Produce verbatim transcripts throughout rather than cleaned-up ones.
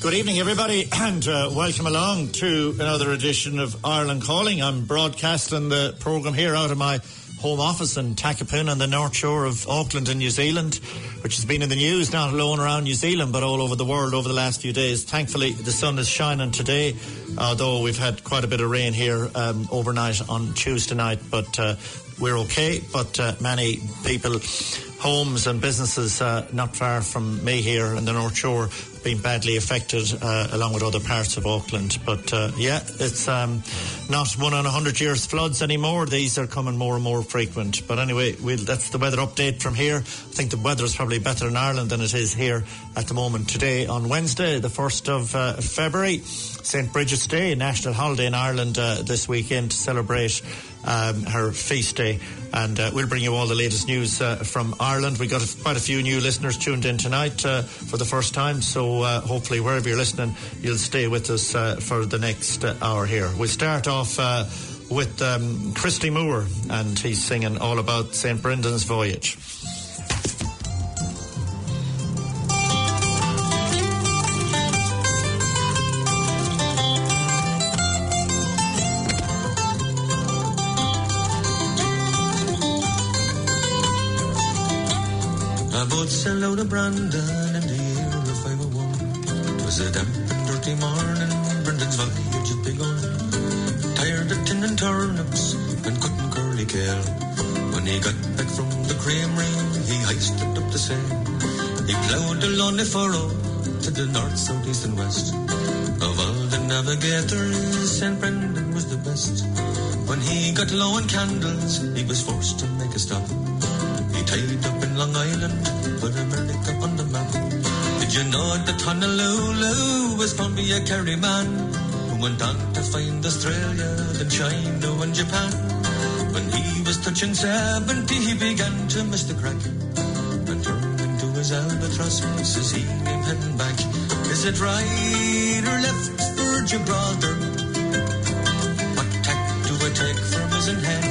Good evening, everybody, and uh, welcome along to another edition of Ireland Calling. I'm broadcasting the programme here out of my home office in Takapuna on the North Shore of Auckland in New Zealand, which has been in the news not alone around New Zealand but all over the world over the last few days. Thankfully, the sun is shining today, although we've had quite a bit of rain here um, overnight on Tuesday night, but uh, we're okay. But uh, many people, homes and businesses uh, not far from me here in the North Shore been badly affected uh, along with other parts of Auckland. But uh, yeah, it's um, not one in a hundred years floods anymore. These are coming more and more frequent. But anyway, we'll, that's the weather update from here. I think the weather is probably better in Ireland than it is here at the moment. Today on Wednesday, the first of uh, February, Saint Bridget's Day, a national holiday in Ireland uh, this weekend to celebrate um, her feast day. And uh, we'll bring you all the latest news uh, from Ireland. We got a, quite a few new listeners tuned in tonight uh, for the first time, so uh, hopefully wherever you're listening, you'll stay with us uh, for the next uh, hour here. We'll start off uh, with um, Christy Moore, and he's singing all about Saint Brendan's Voyage. Sail out of Brandon in the year of five oh one. 'Twas a damp and dirty morning, Brendan's voyage had begun. Tired of tin and turnips and cutting curly kale, when he got back from the creamery, he hoisted up the sail. He ploughed the lonely furrow to the north, south, east and west. Of all the navigators, Saint Brendan was the best. When he got low on candles, he was forced to make a stop. He tied up in Long Island, put America on the map. Did you know that Honolulu was found by a Kerry man who went on to find Australia, then China and Japan? When he was touching seventy, he began to miss the crack and turned into his albatross as he came heading back. Is it right or left for Gibraltar? What tack do I take for Mizen Head?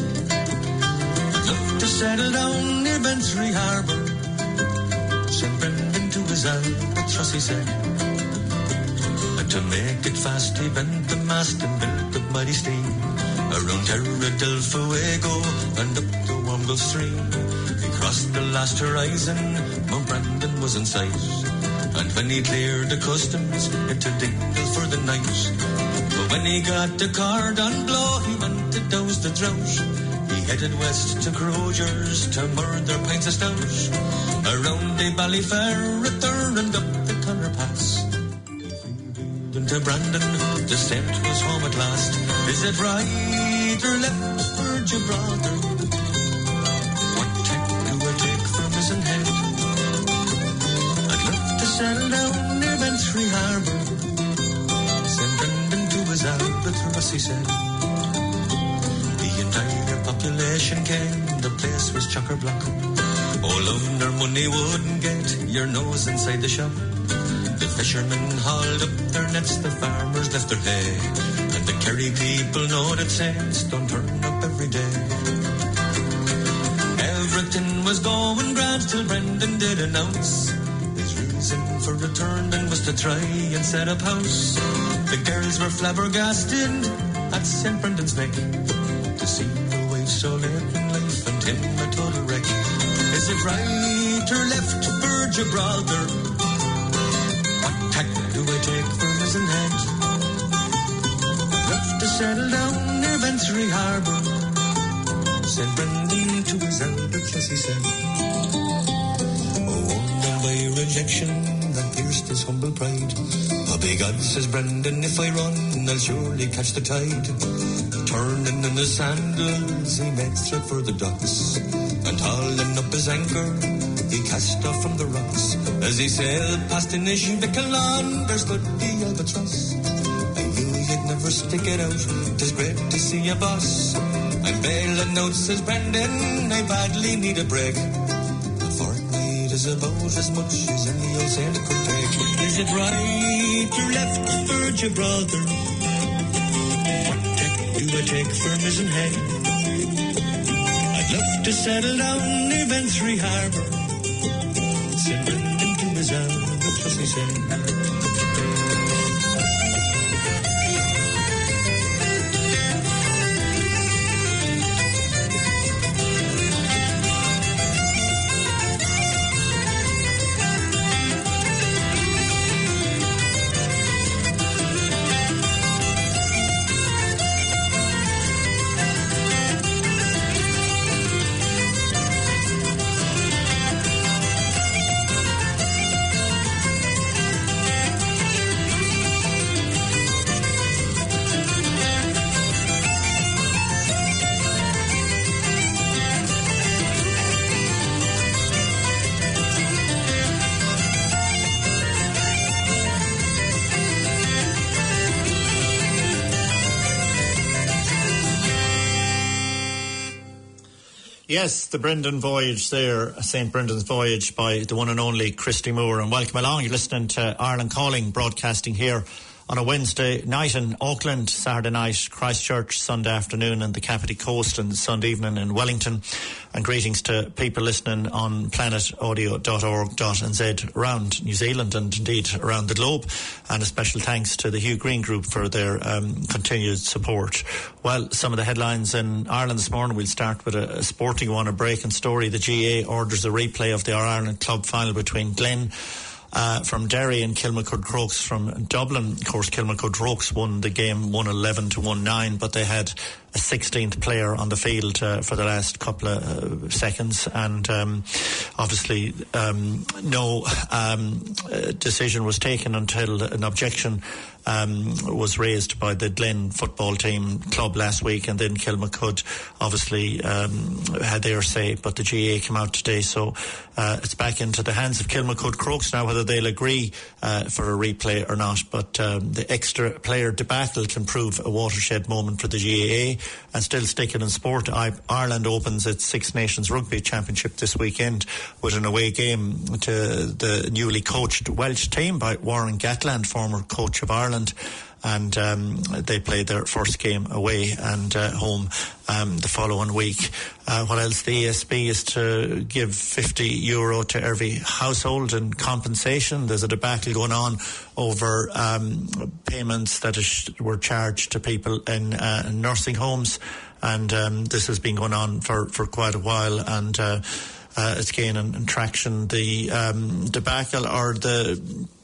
To settle down near Bantry Harbour, Saint Brendan to his albatross, he said. And to make it fast, he bent the mast and built the mighty steam around Terra del Fuego and up the warm Gulf Stream. He crossed the last horizon, Mount Brandon was in sight, and when he cleared the customs, into Dingle for the night. But when he got the cordon blow, he went to douse the drought. He headed west to Crogers to murder pints of stout. Around the Ballyferreter and up the Connor Pass. Into Brandon, the Saint was home at last. Is it right or left for Gibraltar? What tack do I take for Mizen Head? I'd love to settle down near Bantry Harbour, Saint Brendan to his albatross, he said. Population came, the place was chock-a-block. All of their money wouldn't get your nose inside the shop. The fishermen hauled up their nets, the farmers left their hay, and the Kerry people know that saints don't turn up every day. Everything was going grand till Brendan did announce his reason for returning was to try and set up house. The girls were flabbergasted at Saint Brendan's neck to see so late in life and him a total wreck. Is it right or left for Gibraltar? What tack do I take for Mizen Head? Left to settle down near Bantry Harbour, Saint Brendan to his albatross, he said. Oh, wounded by rejection that pierced his humble pride. Oh, by God, says Brendan, if I run, I'll surely catch the tide. Turning in his sandals, he made straight for the docks, and hauling up his anchor, he cast off from the rocks. As he sailed past Inishbickalon, there stood the albatross. I knew you'd never stick it out, 'tis great to see you, boss. I'm bailing out, says Brendan, I badly need a break. A fortnight is about as much as any old saint could take. Is it right or left for Gibraltar? Do I take for Mizen Head? I'd love to settle down near Bantry Harbour, Saint Brendan to his albatross, he said. Yes, the Brendan Voyage there, Saint Brendan's Voyage by the one and only Christy Moore. And welcome along. You're listening to Ireland Calling, broadcasting here on a Wednesday night in Auckland, Saturday night Christchurch, Sunday afternoon in the Kapiti Coast, and Sunday evening in Wellington. And greetings to people listening on planet audio dot org dot n z around New Zealand and indeed around the globe. And a special thanks to the Hugh Green Group for their um, continued support. Well, some of the headlines in Ireland this morning. We'll start with a, a sporting one, a breaking story. The G A A orders a replay of the All-Ireland Club final between Glen Uh, from Derry and Kilmacud Crokes from Dublin. Of course, Kilmacud Crokes won the game one eleven to one nine, but they had a sixteenth player on the field uh, for the last couple of uh, seconds, and um, obviously um, no um, uh, decision was taken until an objection um, was raised by the Glen football team club last week, and then Kilmacud obviously um, had their say, but the G A A came out today, so uh, it's back into the hands of Kilmacud Crokes now whether they'll agree uh, for a replay or not. But um, the extra player debacle can prove a watershed moment for the G A A. And still sticking in sport, I- Ireland opens its Six Nations Rugby Championship this weekend with an away game to the newly coached Welsh team by Warren Gatland, former coach of Ireland. And um, they played their first game away and uh, home um, the following week. Uh, what else? The E S B is to give fifty euro to every household in compensation. There's a debacle going on over um, payments that is, were charged to people in uh, nursing homes, and um, this has been going on for, for quite a while, and uh, uh, it's gaining traction. The um, debacle or the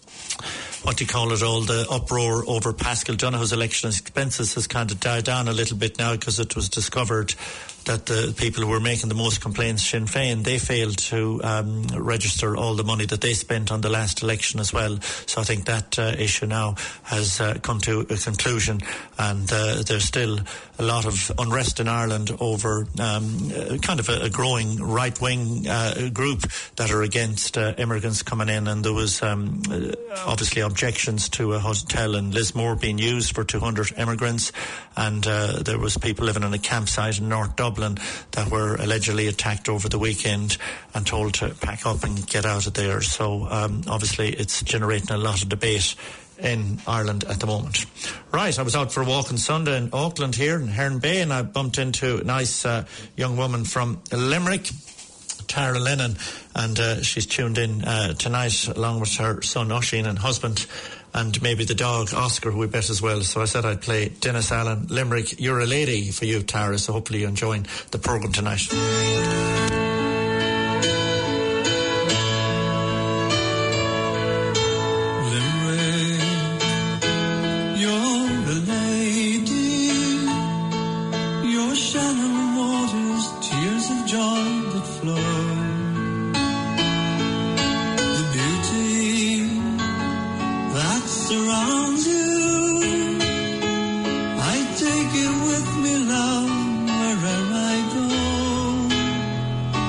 what do you call it, all the uproar over Pascal Donoghue's election expenses has kind of died down a little bit now, because it was discovered that the people who were making the most complaints, Sinn Féin, they failed to um, register all the money that they spent on the last election as well. So I think that uh, issue now has uh, come to a conclusion, and uh, there's still a lot of unrest in Ireland over um, uh, kind of a, a growing right-wing uh, group that are against uh, immigrants coming in, and there was um, obviously objections to a hotel in Lismore being used for two hundred immigrants, and uh, there was people living in a campsite in North Dublin that were allegedly attacked over the weekend and told to pack up and get out of there. So um, obviously it's generating a lot of debate in Ireland at the moment. Right, I was out for a walk on Sunday in Auckland here in Herne Bay, and I bumped into a nice uh, young woman from Limerick, Tara Lennon, and uh, she's tuned in uh, tonight along with her son Oisín and husband, and maybe the dog Oscar, who we bet as well. So I said I'd play Dennis Allen, Limerick, You're a Lady for you, Tara, so hopefully you're enjoying the programme tonight. Take it with me, love, wherever I go.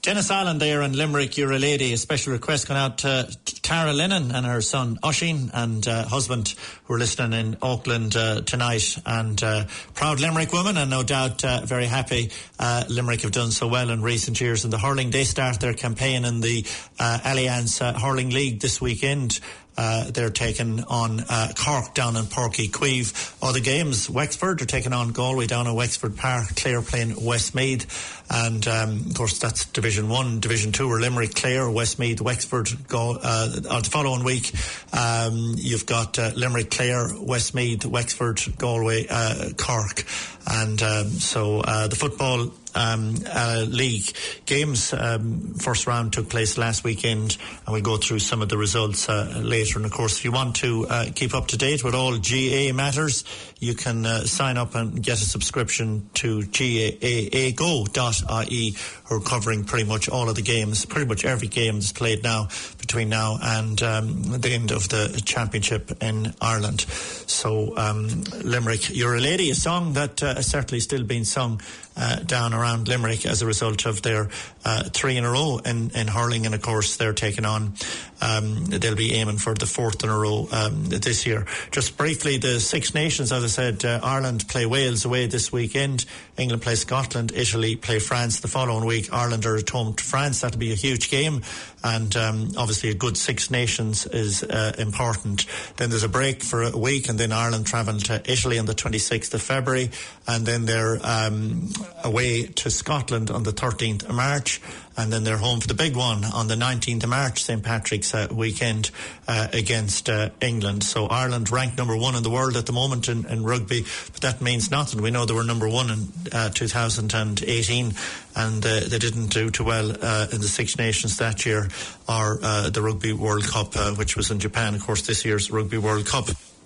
Dennis Allen there in Limerick, You're a Lady. A special request going out to Tara Lennon and her son Oisín and uh, husband who are listening in Auckland uh, tonight. And uh, proud Limerick woman, and no doubt uh, very happy uh, Limerick have done so well in recent years in the hurling. They start their campaign in the uh, Allianz uh, Hurling League this weekend. Uh, they're taking on uh, Cork down in Páirc Uí Chaoimh. Other games, Wexford are taking on Galway down at Wexford Park, Clare playing Westmeath, and um, of course that's Division one. Division two are Limerick, Clare, Westmeath, Wexford. Go, uh, the following week um, you've got uh, Limerick, Clare, Westmeath, Wexford, Galway, uh, Cork, and um, so uh, the football Um, uh, league games, um, first round took place last weekend, and we'll go through some of the results uh, later. And of course, if you want to uh, keep up to date with all G A matters, you can uh, sign up and get a subscription to G A A go dot I E, who are covering pretty much all of the games. Pretty much every game is played now between now and um, the end of the championship in Ireland. So um, Limerick, You're a Lady, a song that uh, has certainly still been sung Uh, down around Limerick as a result of their uh, three in a row in, in hurling, and of course they're taking on um, they'll be aiming for the fourth in a row um, this year. Just briefly, the Six Nations, as I said, uh, Ireland play Wales away this weekend, England play Scotland, Italy play France the following week. Ireland are at home to France. That'll be a huge game, and um, obviously a good Six Nations is uh, important. Then there's a break for a week, and then Ireland travel to Italy on the twenty-sixth of February, and then they're um, away to Scotland on the thirteenth of March, and then they're home for the big one on the nineteenth of March, Saint Patrick's uh, weekend uh, against uh, England. So Ireland ranked number one in the world at the moment in, in rugby, but that means nothing. We know they were number one in uh, two thousand eighteen, and uh, they didn't do too well uh, in the Six Nations that year, or uh, the Rugby World Cup, uh, which was in Japan. Of course, this year's Rugby World Cup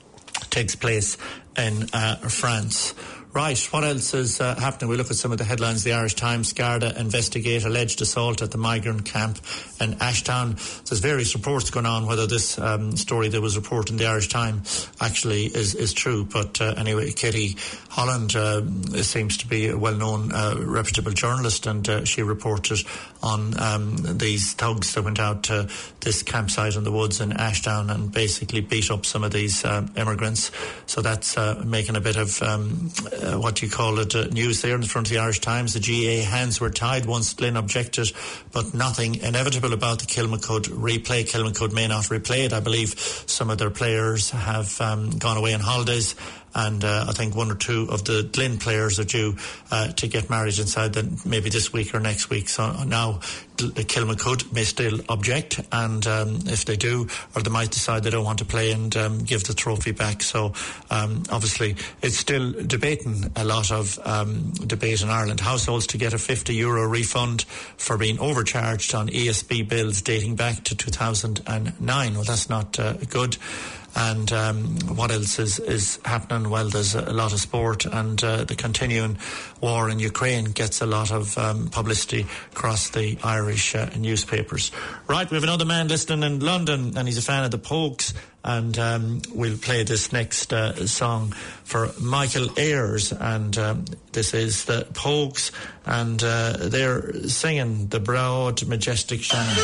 takes place in uh, France. Right, what else is uh, happening? We look at some of the headlines. The Irish Times, Garda investigate alleged assault at the migrant camp in Ashtown. There's various reports going on whether this um, story that was reported in the Irish Times actually is, is true. But uh, anyway, Katie Holland uh, seems to be a well-known, uh, reputable journalist, and uh, she reported on um, these thugs that went out to this campsite in the woods in Ashtown and basically beat up some of these uh, immigrants. So that's uh, making a bit of um, uh, what you call it uh, news there in front of the Irish Times. The G A A hands were tied once Glynn objected, but nothing inevitable about the Kilmacud replay. Kilmacud may not replay it. I believe some of their players have um, gone away on holidays, and uh, I think one or two of the Glynn players are due uh, to get married inside the, maybe this week or next week. So now Kilmacud may still object, and um, if they do, or they might decide they don't want to play and um, give the trophy back. So um, obviously it's still debating a lot of um, debate in Ireland. Households to get a fifty euro refund for being overcharged on E S B bills dating back to two thousand nine. Well, that's not uh, good. And um, what else is, is happening? Well, there's a lot of sport, and uh, the continuing war in Ukraine gets a lot of um, publicity across the Irish uh, newspapers. Right, we have another man listening in London, and he's a fan of the Pogues, and um, we'll play this next uh, song for Michael Ayers, and um, this is the Pogues, and uh, they're singing The Broad Majestic Shannon.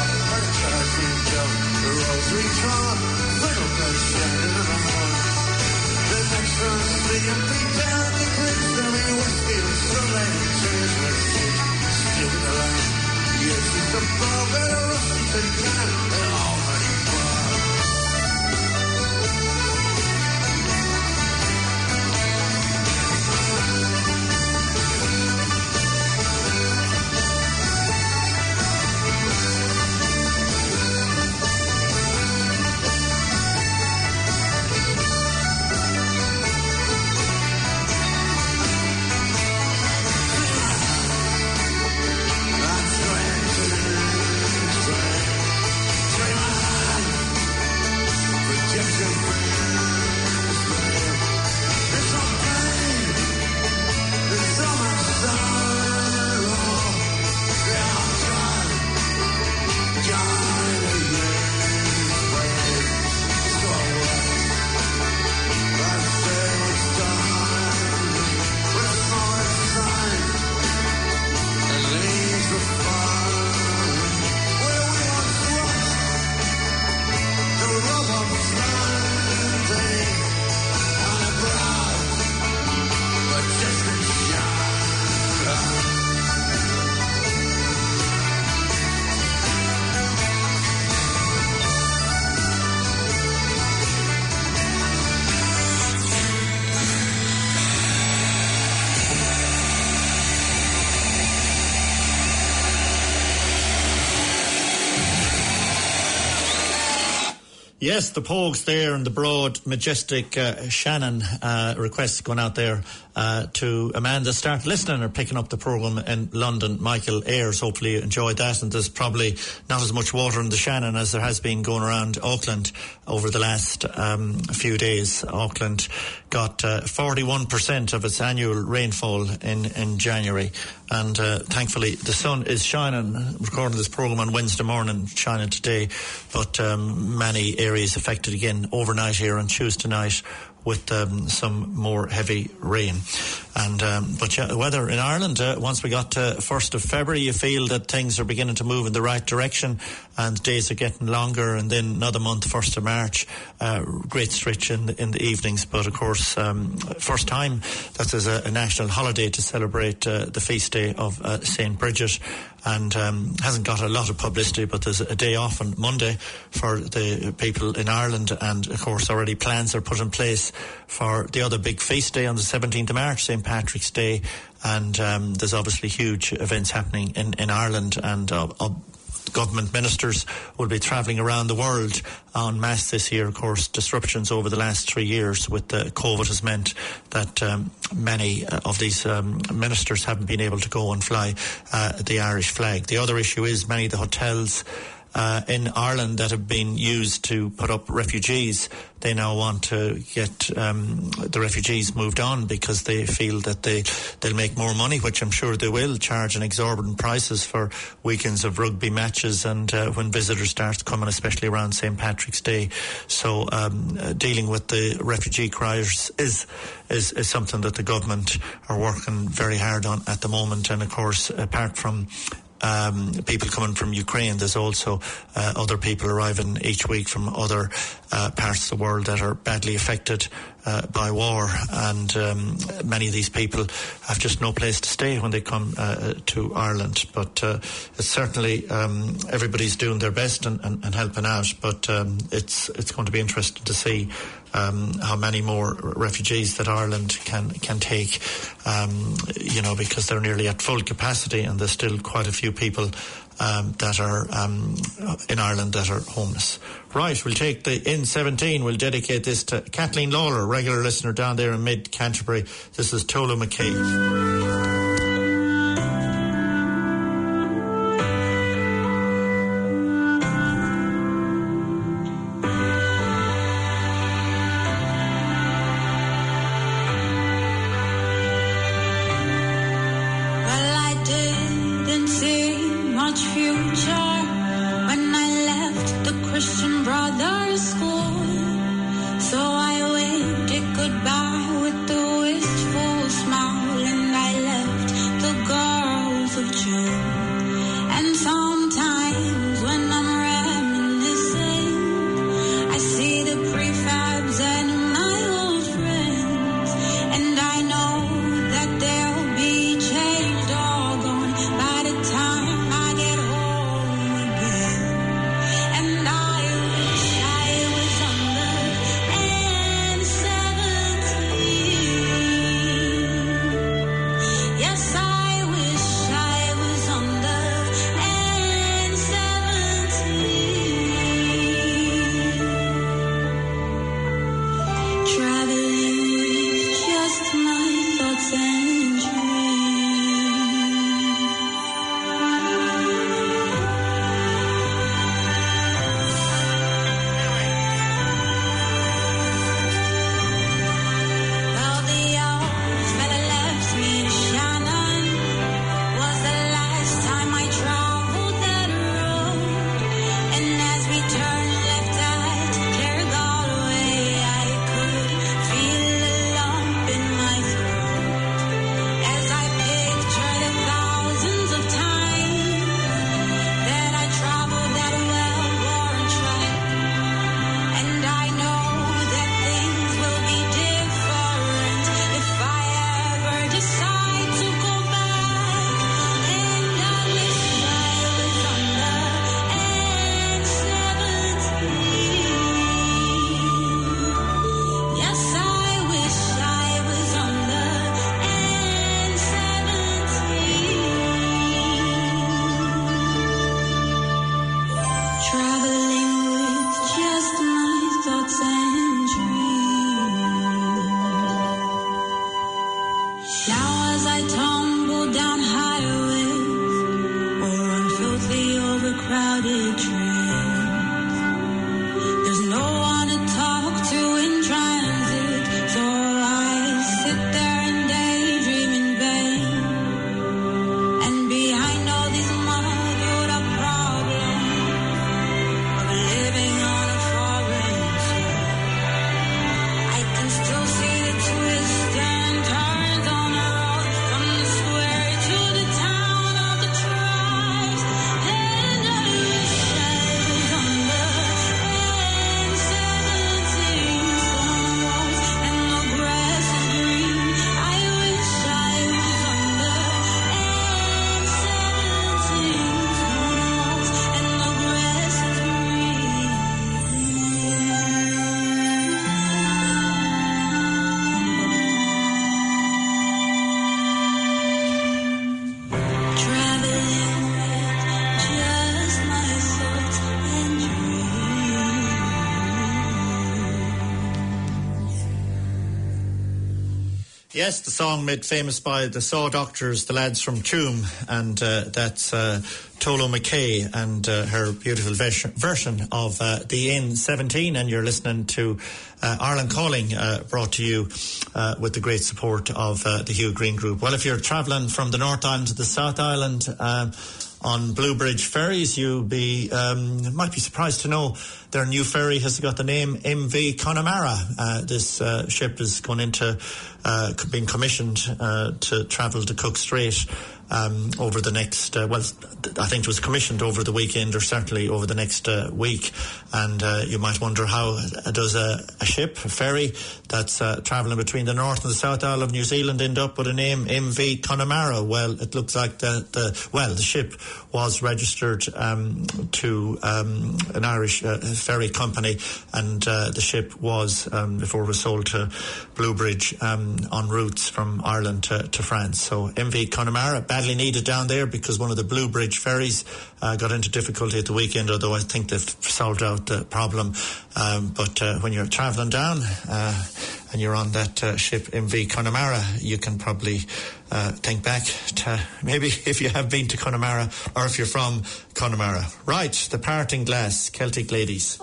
Little Yes, the Pogues there and the broad, majestic uh, Shannon uh, requests going out there uh, to Amanda. Start listening or picking up the programme in London. Michael Ayres, hopefully you enjoyed that. And there's probably not as much water in the Shannon as there has been going around Auckland over the last um, few days. Auckland got uh, forty-one percent of its annual rainfall in, in January. And uh, thankfully the sun is shining. Recording this programme on Wednesday morning, shining today. But um, many areas affected again overnight here on Tuesday night with um, some more heavy rain. And um, but yeah, the weather in Ireland, uh, once we got to first of February, you feel that things are beginning to move in the right direction and days are getting longer, and then another month, first of March, uh, great stretch in the, in the evenings. But of course, um, first time that there's a, a national holiday to celebrate uh, the feast day of uh, Saint Bridget, and um, hasn't got a lot of publicity, but there's a day off on Monday for the people in Ireland, and of course already plans are put in place for the other big feast day on the seventeenth of March, Saint Patrick's Day, and um, there's obviously huge events happening in, in Ireland, and uh, uh, government ministers will be travelling around the world en masse this year. Of course, disruptions over the last three years with the COVID has meant that um, many of these um, ministers haven't been able to go and fly uh, the Irish flag. The other issue is many of the hotels Uh, in Ireland that have been used to put up refugees, they now want to get um, the refugees moved on because they feel that they, they'll make more money, which I'm sure they will, charging exorbitant prices for weekends of rugby matches and uh, when visitors start coming, especially around Saint Patrick's Day. So um, uh, dealing with the refugee crisis is, is, is something that the government are working very hard on at the moment. And of course, apart from Um, people coming from Ukraine, there's also uh, other people arriving each week from other uh, parts of the world that are badly affected uh, by war, and um, many of these people have just no place to stay when they come uh, to Ireland. But uh, it's certainly um, everybody's doing their best and, and, and helping out, but um, it's it's going to be interesting to see Um, how many more refugees that Ireland can can take, um, you know, because they're nearly at full capacity, and there's still quite a few people um, that are um, in Ireland that are homeless. Right, we'll take the N seventeen. We'll dedicate this to Kathleen Lawler, regular listener down there in mid Canterbury. This is Tolu McKay. Goodbye with the wistful smile, and I left Yes, the song made famous by the Saw Doctors, the lads from Tuam, and uh, that's uh, Tolo McKay and uh, her beautiful vers- version of uh, the N seventeen, and you're listening to uh, Ireland Calling, uh, brought to you uh, with the great support of uh, the Hugh Green Group. Well, if you're travelling from the North Island to the South Island um, on Blue Bridge ferries, you'll be um, might be surprised to know their new ferry has got the name M V Connemara. Uh, this uh, ship is going into uh, being commissioned uh, to travel to Cook Strait um, over the next, uh, well, I think it was commissioned over the weekend, or certainly over the next uh, week. And uh, you might wonder, how does a, a ship, a ferry that's uh, travelling between the North and the South Isle of New Zealand end up with a name M V Connemara? Well, it looks like the, the well, the ship was registered um, to um, an Irish uh, ferry company, and uh, the ship was, um, before it was sold to Blue Bridge, um, on routes from Ireland to, to France. So M V Connemara, badly needed down there, because one of the Blue Bridge ferries uh, got into difficulty at the weekend, although I think they've solved out the problem. Um, but uh, when you're travelling down uh, and you're on that uh, ship M V Connemara, you can probably uh, think back to maybe if you have been to Connemara, or if you're from Connemara. Right, the Parting Glass, Celtic Ladies.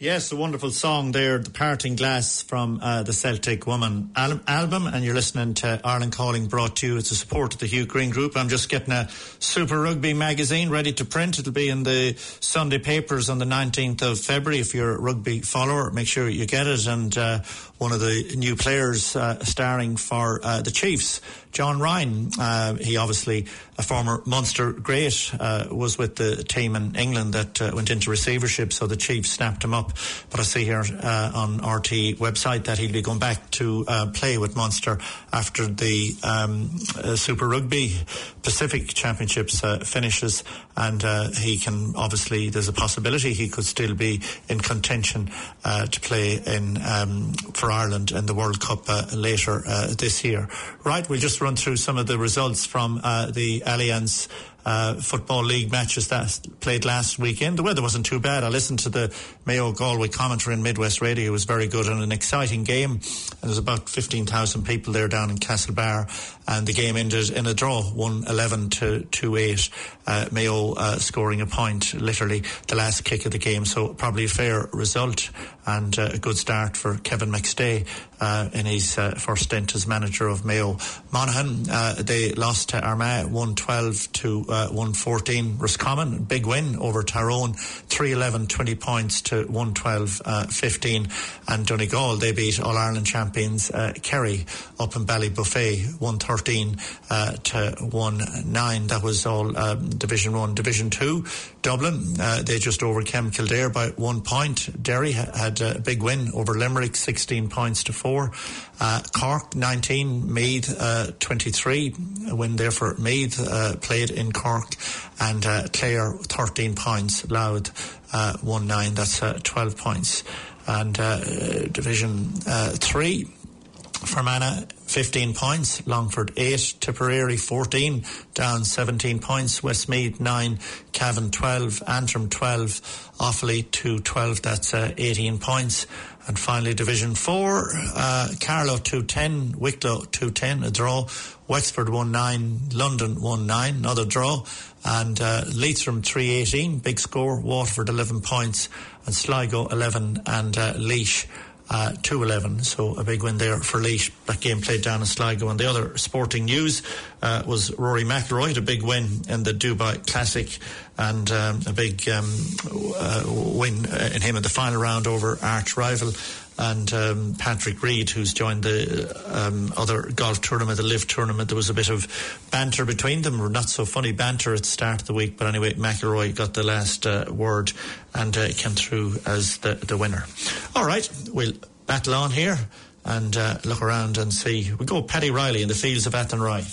Yes, a wonderful song there, The Parting Glass from uh, the Celtic Woman al- album, and you're listening to Ireland Calling, brought to you as a support of the Hugh Green Group. I'm just getting a Super Rugby magazine ready to print. It'll be in the Sunday papers on the nineteenth of February. If you're a rugby follower, make sure you get it. And uh, one of the new players uh, starring for uh, the Chiefs, John Ryan, uh, he obviously, a former Munster great, uh, was with the team in England that uh, went into receivership, so the Chiefs snapped him up. But I see here uh, on R T website that he'll be going back to uh, play with Munster after the um, uh, Super Rugby Pacific Championships uh, finishes, and uh, he can obviously, there's a possibility he could still be in contention uh, to play in um, for Ireland in the World Cup uh, later uh, this year. Right, we'll just run through some of the results from uh, the Allianz Uh, Football League matches that played last weekend. The weather wasn't too bad. I listened to the Mayo Galway commentary in Midwest Radio. It was very good and an exciting game. And there's about fifteen thousand people there down in Castlebar, and the game ended in a draw, one eleven to two eight. Uh, Mayo uh, scoring a point, literally the last kick of the game. So probably a fair result and uh, a good start for Kevin McStay uh, in his uh, first stint as manager of Mayo. Monaghan, uh, they lost to Armagh one twelve to Uh, one fourteen. Roscommon, big win over Tyrone, three eleven, twenty points to one twelve fifteen. And Donegal, they beat All-Ireland champions uh, Kerry up in Ballybuffet, one thirteen uh, to one nine. That was all um, Division one. Division two, Dublin, uh, they just overcame Kildare by one point. Derry ha- had a big win over Limerick, sixteen points to four. Uh, Cork, nineteen, Meath, uh, twenty-three. A win there for Meath, uh, played in Cork. And uh, Clare, thirteen points. Louth, uh, one nine. That's uh, twelve points. And uh, Division uh, three, Fermanagh, fifteen points. Longford, eight. Tipperary, fourteen. Down, seventeen points. Westmeath, nine. Cavan, twelve. Antrim, twelve. Offaly, two twelve. That's uh, eighteen points. And finally, Division four, uh, Carlow two ten, Wicklow two ten, a draw. Wexford one nine, London one nine, another draw. And uh, Leitrim three eighteen, big score. Waterford eleven points, and Sligo eleven, and uh, Laois uh, two eleven. So a big win there for Laois. That game played down in Sligo. And the other sporting news uh, was Rory McIlroy had a big win in the Dubai Classic, and um, a big um, uh, win uh, in him in the final round over arch rival. And um, Patrick Reed, who's joined the um, other golf tournament, the Live tournament. There was a bit of banter between them, or not so funny banter at the start of the week. But anyway, McIlroy got the last uh, word and uh, came through as the, the winner. All right, we'll battle on here and uh, look around and see. We go Paddy Riley in the fields of Athenry.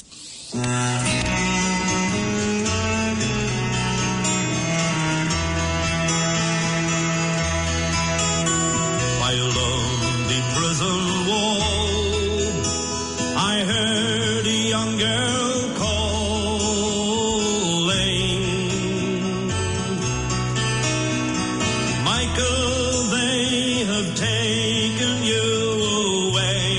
Along the prison wall, I heard a young girl calling. Michael, they have taken you away,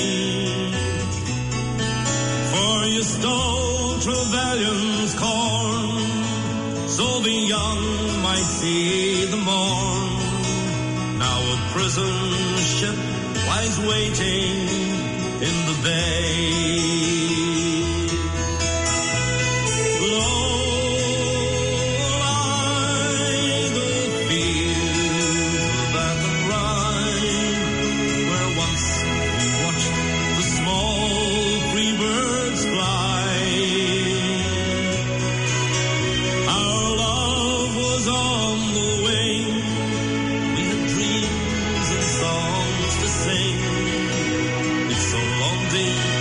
for you stole Trevelyan's corn, so the young might see the morn. Now a prison ship lies waiting in the bay. Low lie the fields of Athenry, where once we watched the small free birds fly. Our love was on the wing. We had dreams and songs to sing. It's so lonely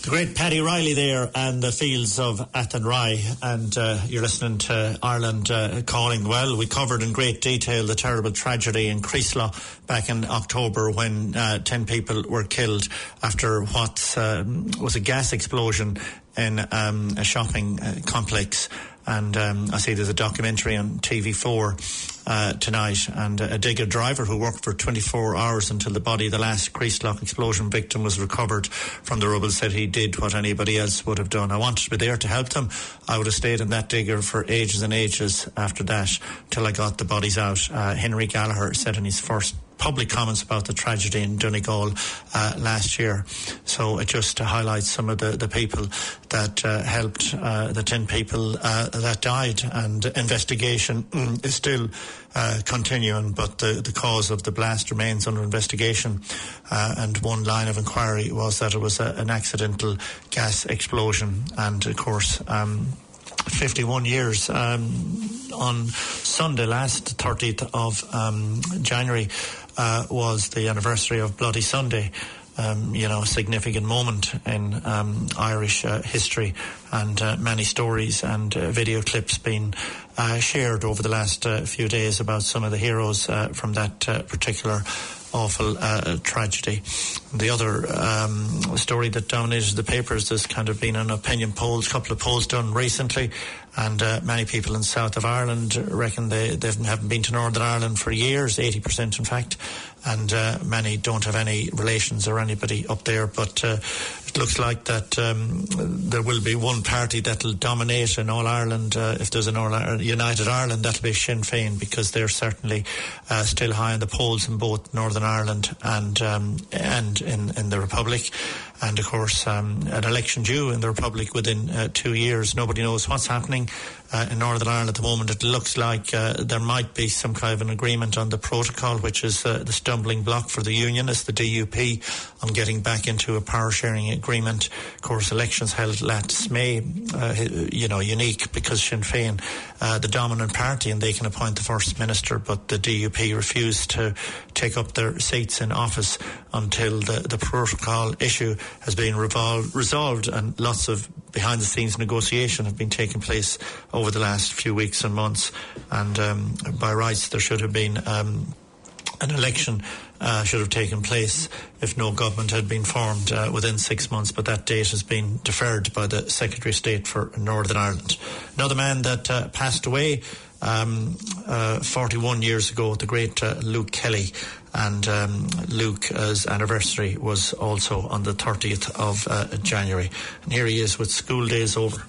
The great Paddy Riley there and the fields of Athenry, and uh, you're listening to Ireland uh, Calling. Well, we covered in great detail the terrible tragedy in Creeslough back in October when uh, ten people were killed after what uh, was a gas explosion in um, a shopping uh, complex. And um, I see there's a documentary on T V four uh, tonight, and a digger driver who worked for twenty-four hours until the body of the last Creeslough explosion victim was recovered from the rubble said he did what anybody else would have done. I wanted to be there to help them. I would have stayed in that digger for ages and ages after that till I got the bodies out. Uh, Henry Gallagher said in his first public comments about the tragedy in Donegal uh, last year. So it just highlights some of the, the people that uh, helped uh, the ten people uh, that died, and investigation mm, is still uh, continuing, but the, the cause of the blast remains under investigation. Uh, and one line of inquiry was that it was a, an accidental gas explosion, and of course um, fifty-one years um, on Sunday last, thirtieth of um, January, uh, was the anniversary of Bloody Sunday. Um, you know, a significant moment in um, Irish uh, history, and uh, many stories and uh, video clips being uh, shared over the last uh, few days about some of the heroes uh, from that uh, particular awful uh, tragedy. The other um, story that dominated the papers, there's kind of been an opinion polls, a couple of polls done recently, and uh, many people in south of Ireland reckon they, they haven't been to Northern Ireland for years, eighty percent in fact, and uh, many don't have any relations or anybody up there, but uh, it looks like that um, there will be one party that will dominate in All Ireland. Uh, if there's an All United Ireland, that'll be Sinn Féin, because they're certainly uh, still high in the polls in both Northern Ireland and um, and in, in the Republic. And of course um, an election due in the Republic within uh, two years. Nobody knows what's happening uh, in Northern Ireland at the moment. It looks like uh, there might be some kind of an agreement on the protocol, which is uh, the stumbling block for the Unionists, the D U P, on getting back into a power sharing agreement. Of course, elections held last May, uh, you know, unique because Sinn Féin, uh, the dominant party, and they can appoint the First Minister, but the D U P refused to take up their seats in office until the, the protocol issue has been revolved, resolved, and lots of behind-the-scenes negotiation have been taking place over the last few weeks and months. And um, by rights, there should have been um, an election uh, should have taken place if no government had been formed uh, within six months, but that date has been deferred by the Secretary of State for Northern Ireland. Another man that uh, passed away um, uh, forty-one years ago, the great uh, Luke Kelly, and um, Luke's anniversary was also on the thirtieth of uh, January. And here he is with School Days Over.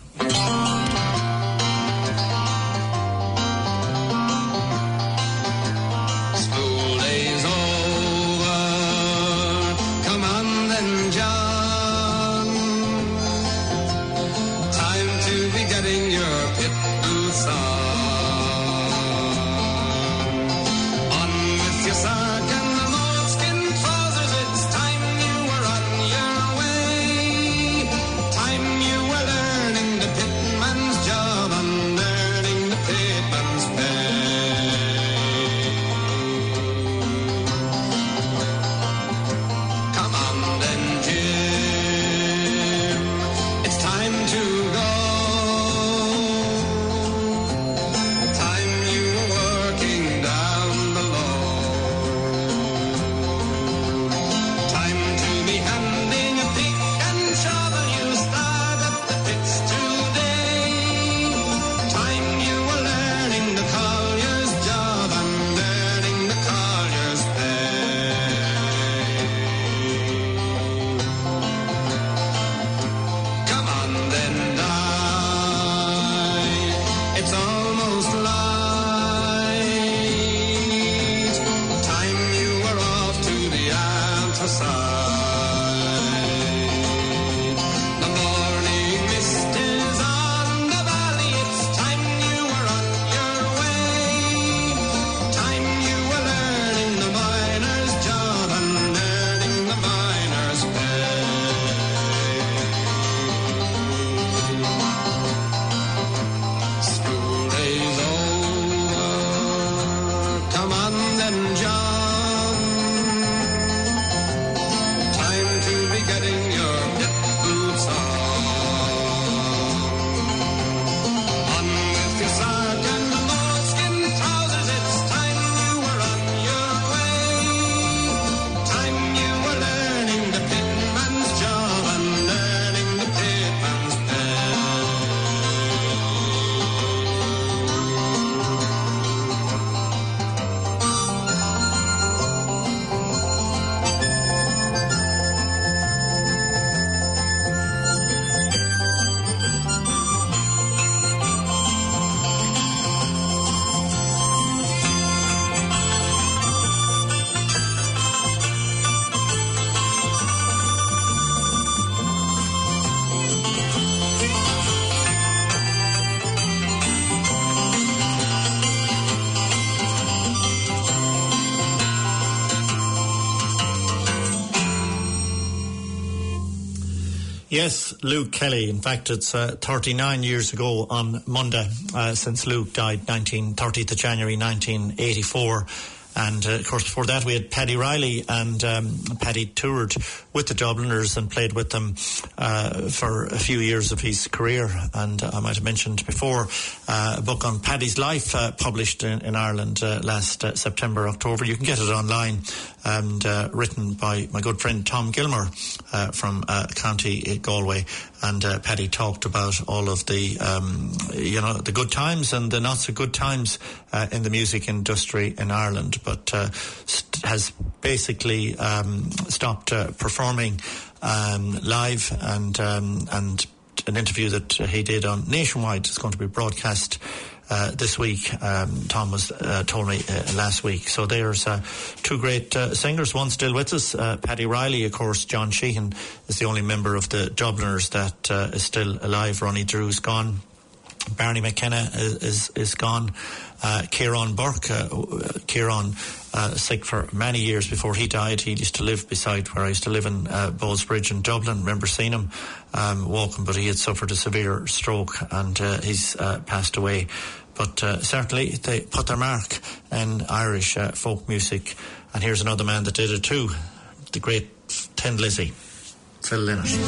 Yes, Luke Kelly. In fact, it's uh, thirty-nine years ago on Monday uh, since Luke died, nineteen thirtieth of January nineteen eighty-four. And, uh, of course, before that we had Paddy Riley, and um, Paddy toured with the Dubliners and played with them uh, for a few years of his career. And uh, I might have mentioned before uh, a book on Paddy's life uh, published in, in Ireland uh, last uh, September, October. You can get it online, and uh, written by my good friend Tom Gilmer uh, from uh, County Galway. And uh, Paddy talked about all of the, um, you know, the good times and the not so good times uh, in the music industry in Ireland, but uh, st- has basically um, stopped uh, performing um, live, and um, and an interview that he did on Nationwide is going to be broadcast Uh, this week. Um, Tom was uh, told me uh, last week. So there's uh, two great uh, singers, one still with us, uh, Paddy Riley, of course. John Sheehan is the only member of the Dubliners that uh, is still alive. Ronnie Drew's gone. Barney McKenna is is, is gone. Uh, Kieran Burke, uh, Kieran uh, sick for many years before he died. He used to live beside where I used to live in uh, Bowlesbridge in Dublin. Remember seeing him um, walking, but he had suffered a severe stroke, and uh, he's uh, passed away. But uh, certainly they put their mark in Irish uh, folk music. And here's another man that did it too, the great Tin Lizzy, Phil Lynott.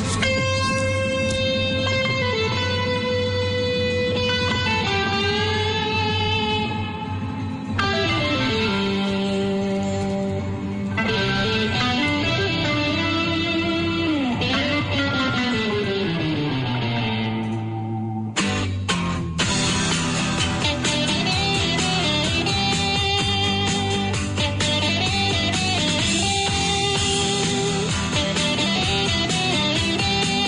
Thank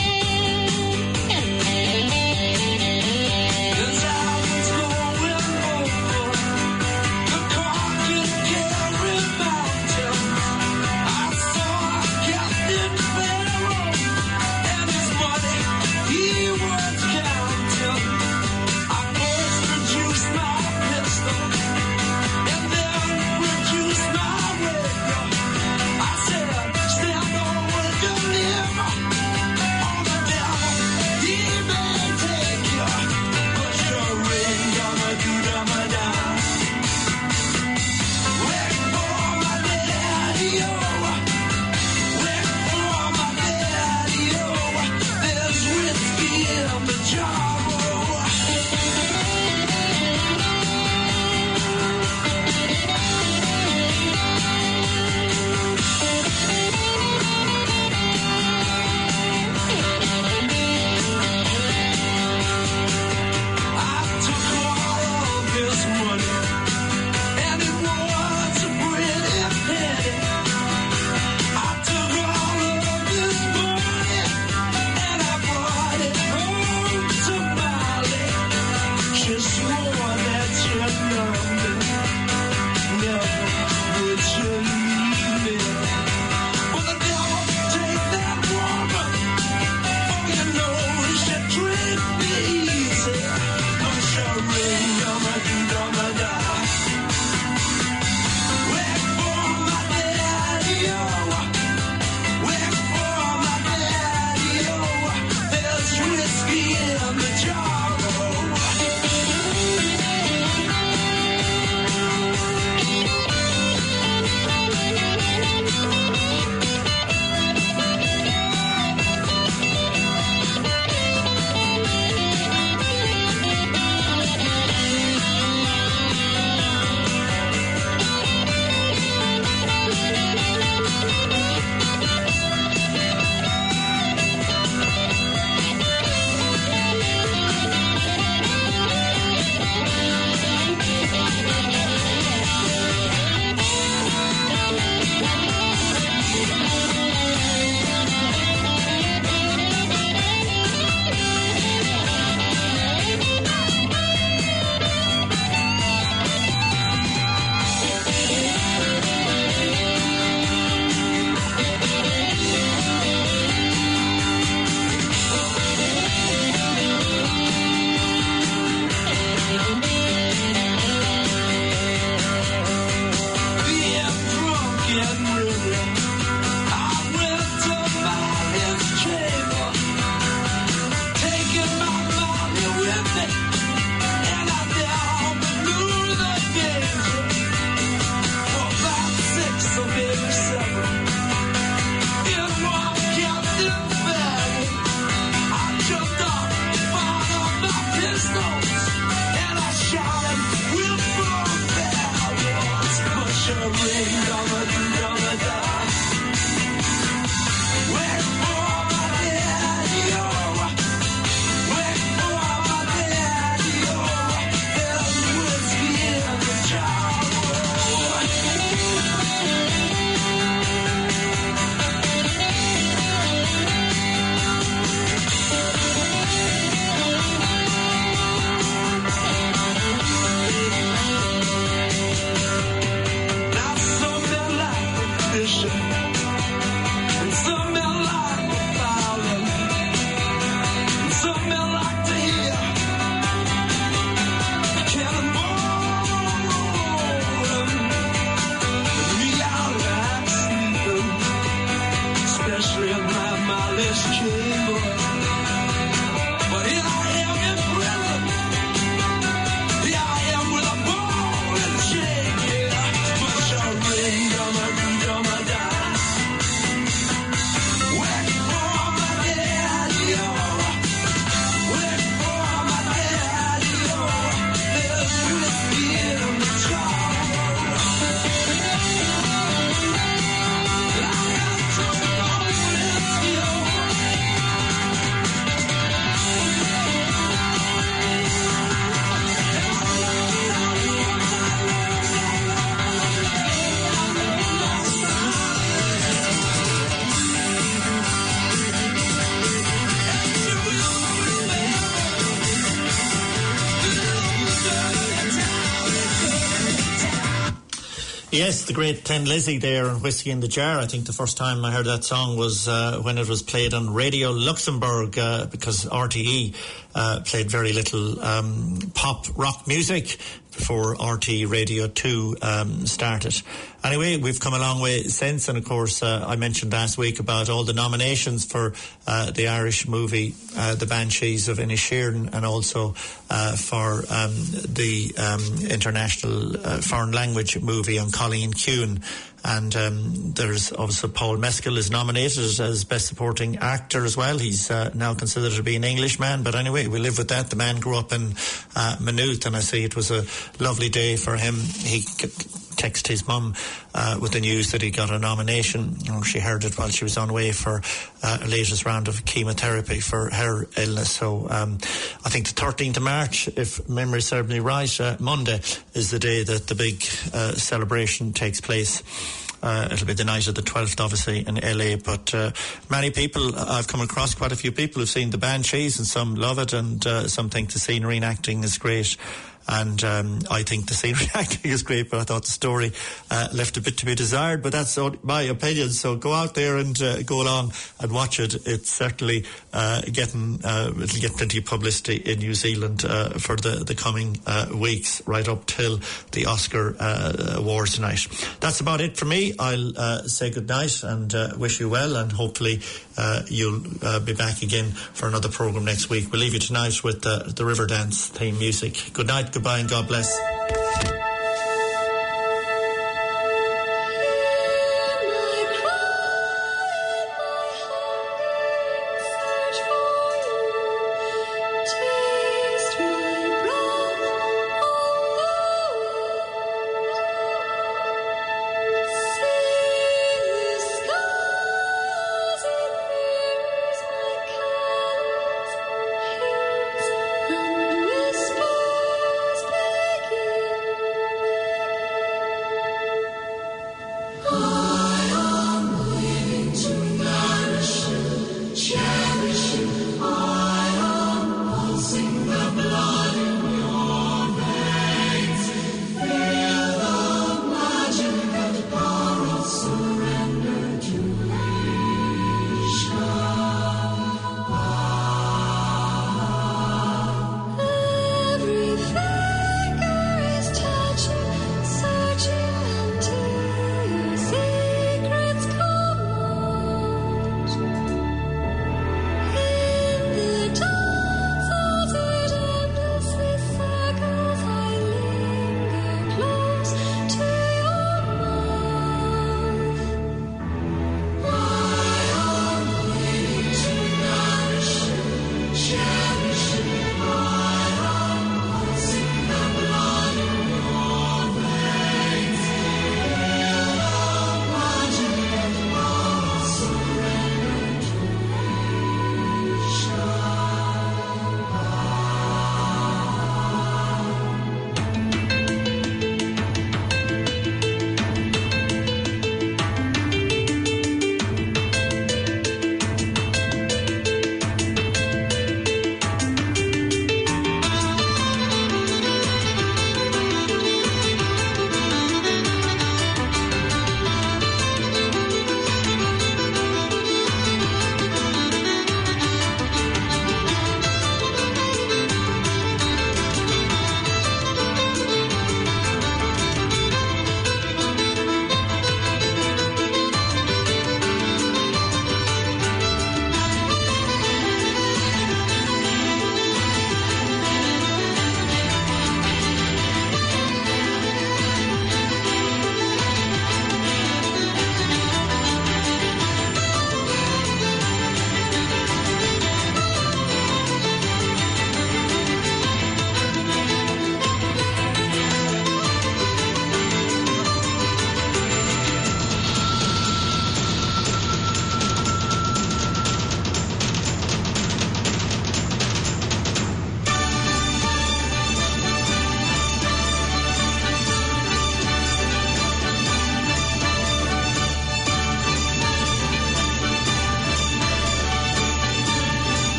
Yes, the great Tin Lizzy there and Whiskey in the Jar. I think the first time I heard that song was uh, when it was played on Radio Luxembourg uh, because R T E uh, played very little um, pop rock music before R T Radio two um, started. Anyway, we've come a long way since, and of course uh, I mentioned last week about all the nominations for uh, the Irish movie uh, The Banshees of Inisherin, and also uh, for um, the um, international uh, foreign language movie on Colleen Kuhn. And um, there's also Paul Mescal is nominated as Best Supporting Actor as well. He's uh, now considered to be an Englishman, but anyway, we live with that. The man grew up in uh, Maynooth, and I see it was a lovely day for him. He texted his mum uh, with the news that he got a nomination. You know, she heard it while she was on the way for uh, a latest round of chemotherapy for her illness. So um, I think the thirteenth of March, if memory serves me right, uh, Monday is the day that the big uh, celebration takes place. Uh, it'll be the night of the twelfth, obviously, in L A, but uh, many people, I've come across quite a few people who've seen The Banshees, and some love it, and uh, some think the scenery and acting is great. And um, I think the scenery acting is great, but I thought the story uh, left a bit to be desired. But that's my opinion. So go out there and uh, go along and watch it. It's certainly uh, getting uh, it'll get plenty of publicity in New Zealand uh, for the the coming uh, weeks, right up till the Oscar uh, awards tonight. That's about it for me. I'll uh, say good night and uh, wish you well, and hopefully uh, you'll uh, be back again for another program next week. We'll leave you tonight with uh, the Riverdance theme music. Good night. Goodbye and God bless.